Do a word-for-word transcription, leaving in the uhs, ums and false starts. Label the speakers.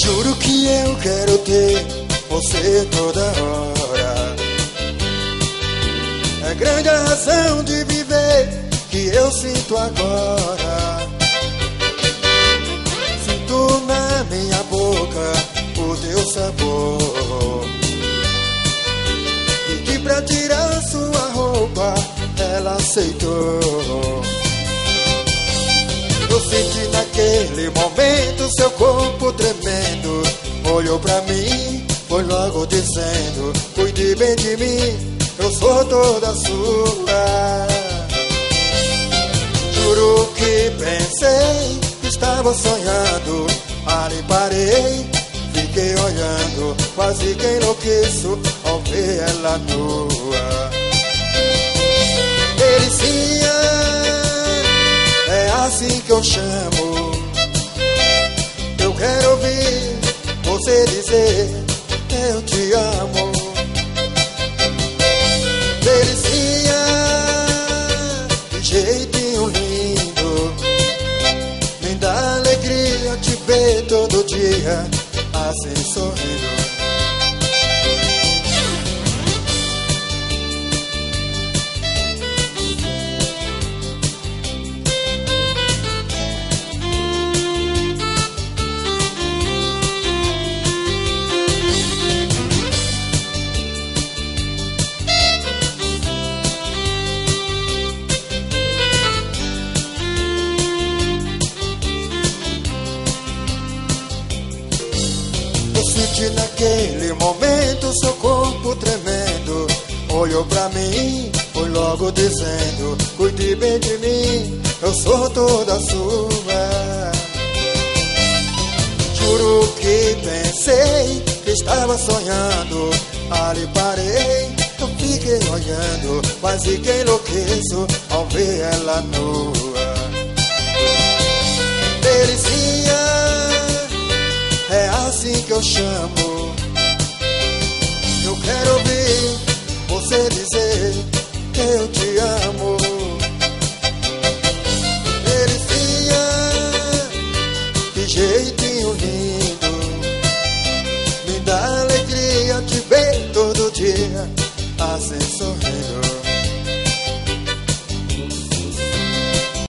Speaker 1: Juro que eu quero ter você toda hora. É grande a razão de viver que eu sinto agora. Sinto na minha boca o teu sabor. E que pra tirar sua roupa ela aceitou. Eu senti naquele momento seu corpo tremendo. Olhou pra mim, foi logo dizendo: cuide bem de mim, eu sou toda sua. Juro que pensei que estava sonhando. Ali parei, fiquei olhando, quase que enlouqueço ao ver ela nua. Delicinha, é assim que eu chamo. Eu quero ouvir você dizer eu te amo. Delicinha, que jeitinho lindo. Me dá alegria te ver todo dia assim sorrindo. Senti naquele momento seu corpo tremendo. Olhou pra mim, foi logo dizendo: cuide bem de mim, eu sou toda sua. Juro que pensei que estava sonhando. Ali parei, eu fiquei olhando, quase que enlouqueço ao ver ela nua. Delicinha, é assim que eu chamo. Eu quero ouvir você dizer que eu te amo. Delicinha, que jeitinho lindo. Me dá alegria te ver todo dia assim sorrindo.